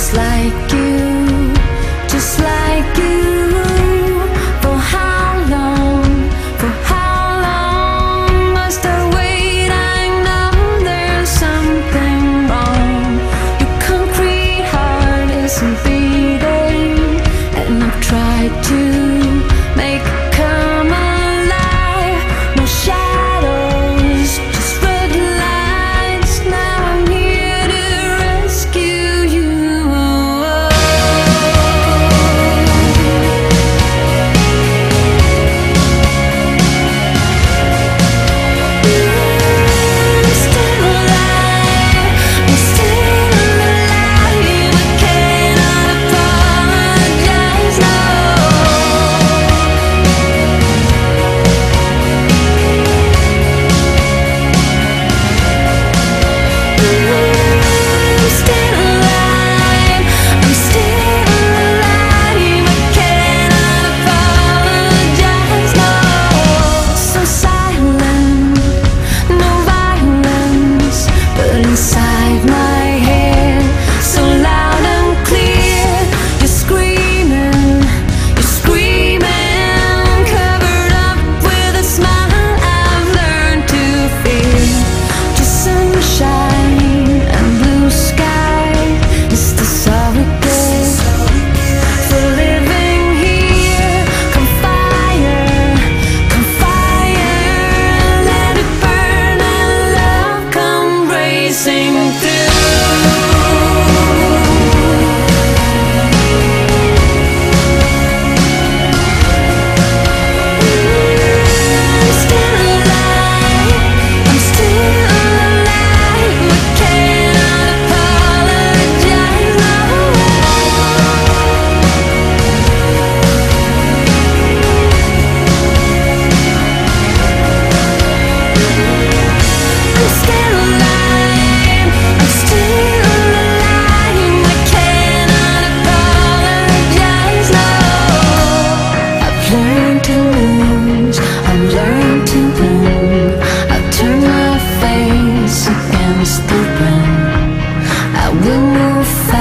just like you, just like you. For how long, for how long must I wait? I know there's something wrong. Your concrete heart isn't beating, and I've tried to make it come alive. No shadows, just red lights. Now I'm here to rescue you. I'm still alive, I'm still alive. I cannot apologize, no. I'm still alive, I'm still alive. I cannot apologize, no. So silent, no violence, but inside my head, so loud and clear. You're screaming, covered up with a smile. I've learned to fear just sunshine and blue sky. It's the surrogate for living here. Come fire, let it burn and love come racing through. I'm still alive, I'm still alive. I cannot apologize, no. I'm still alive, I'm still alive. I cannot apologize, no. I've learned to lose, I've learned to win. I've turned my face against the wind. I will move fast.